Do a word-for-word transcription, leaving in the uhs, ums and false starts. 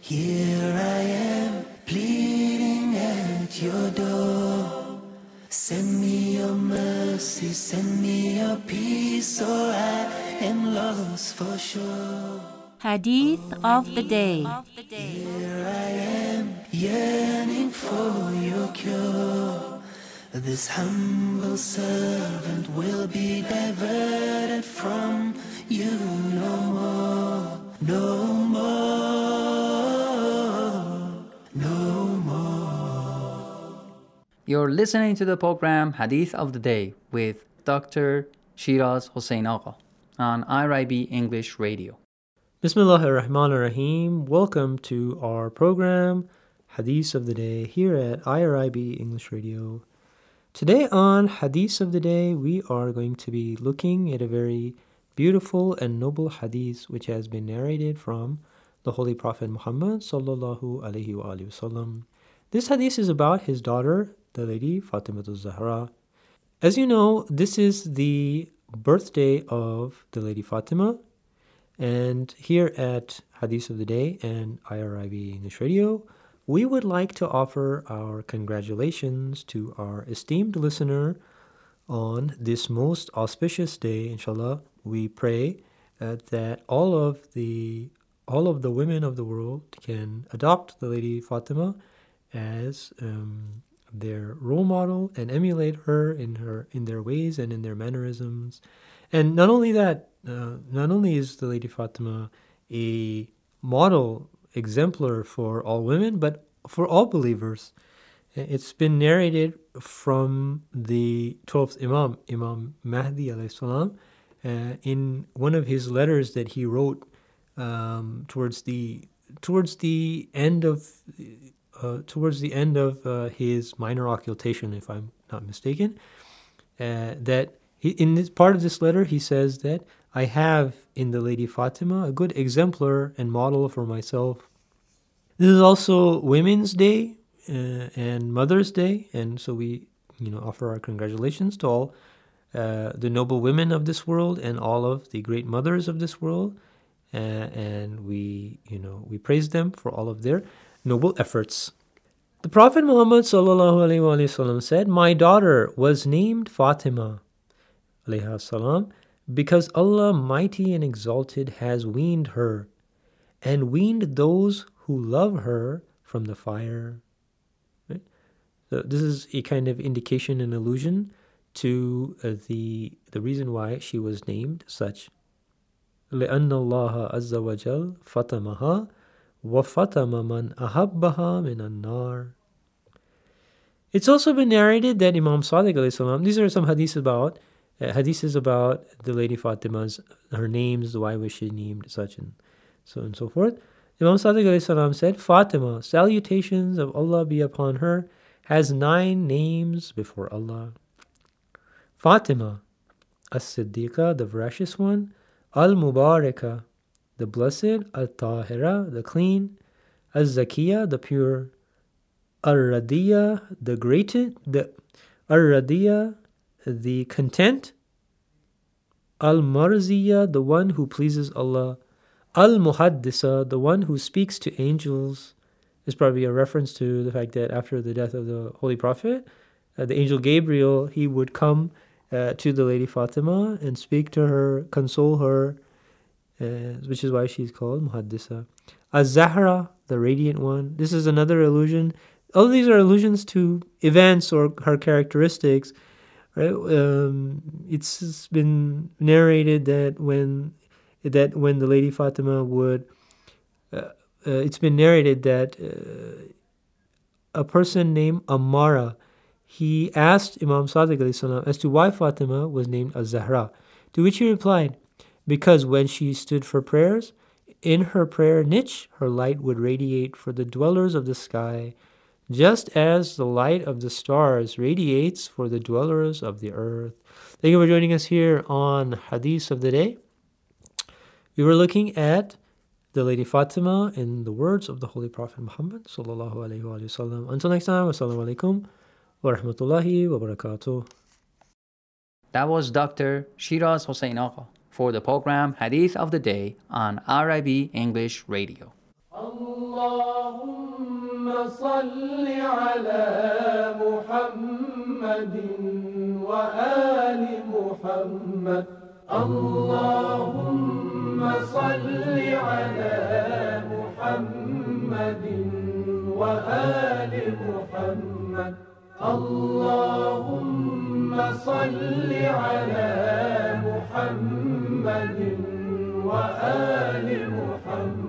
Here I am, pleading at your door. Send me your mercy, send me your peace, or I am lost for sure. Hadith of the day. Here I am, yearning for your cure. This humble servant will be diverted from you no more, no more, no more. You're listening to the program Hadith of the Day with Doctor Shiraz Hossein Agha on I R I B English Radio. Bismillahir Rahmanir Rahim. Welcome to our program Hadith of the Day here at I R I B English Radio. Today on Hadith of the Day, we are going to be looking at a very beautiful and noble hadith which has been narrated from the Holy Prophet Muhammad sallallahu alaihi wasallam. This hadith is about his daughter, the lady Fatima al-Zahra. As you know, this is the birthday of the lady Fatima, and here at Hadith of the Day and I R I B English Radio, we would like to offer our congratulations to our esteemed listener on this most auspicious day. Inshallah, we pray uh, that all of the all of the women of the world can adopt the lady Fatima as um, their role model and emulate her in her in their ways and in their mannerisms. And not only that, uh, not only is the lady Fatima a model exemplar for all women, but for all believers. It's been narrated from the twelfth Imam, Imam Mahdi alayhi salam, uh, in one of his letters that he wrote um, towards the towards the end of uh, towards the end of uh, his minor occultation, if I'm not mistaken. Uh, that he, in this part of this letter, he says that I have in the lady Fatima a good exemplar and model for myself. This is also Women's Day uh, and Mother's Day, and so we, you know, offer our congratulations to all uh, the noble women of this world and all of the great mothers of this world, uh, and we, you know, we praise them for all of their noble efforts. The Prophet Muhammad sallallahu alaihi wasallam said, "My daughter was named Fatima alayha salam because Allah Mighty and Exalted has weaned her, and weaned those who love her from the fire." Right? So this is a kind of indication and allusion to uh, the the reason why she was named such. لأن الله عز وجل فتمها وفتم من أحبها من النار. It's also been narrated that Imam Sadiq alayhi salam, these are some hadiths about uh, hadiths about the lady Fatima's, her names, why was she named such, and so on and so forth. Imam Sadiq alayhi salam said, Fatima, salutations of Allah be upon her, has nine names before Allah. Fatima, As-Siddiqa, the veracious one, Al-Mubaraka, the blessed, Al-Tahira, the clean, Al-Zakiya, the pure, Al-Radiya, the great, the Al-Radiya, the content, Al-Marziya, the one who pleases Allah, Al-Muhaddisa, the one who speaks to angels. Is probably a reference to the fact that after the death of the Holy Prophet, uh, the angel Gabriel, he would come uh, to the lady Fatima and speak to her, console her, uh, which is why she's called Muhaddisa. Az-Zahra, the radiant one. This is another allusion. All of these are allusions to events or her characteristics. Right? Um, it's been narrated that when that when the lady Fatima would, uh, uh, it's been narrated that uh, a person named Ammara, he asked Imam Sadiq alayhi salam as to why Fatima was named Az-Zahra, to which he replied, because when she stood for prayers, in her prayer niche, her light would radiate for the dwellers of the sky, just as the light of the stars radiates for the dwellers of the earth. Thank you for joining us here on Hadith of the Day. We were looking at the lady Fatima in the words of the Holy Prophet Muhammad sallallahu alaihi wasallam. Until next time, assalamu alaikum wa rahmatullahi wa barakatuh. That was Doctor Shiraz Hossein Agha for the program Hadith of the Day on I R I B English Radio. Allah. اللهم صل على محمد وآل محمد اللهم صل على محمد وآل محمد اللهم صل على محمد وآل محمد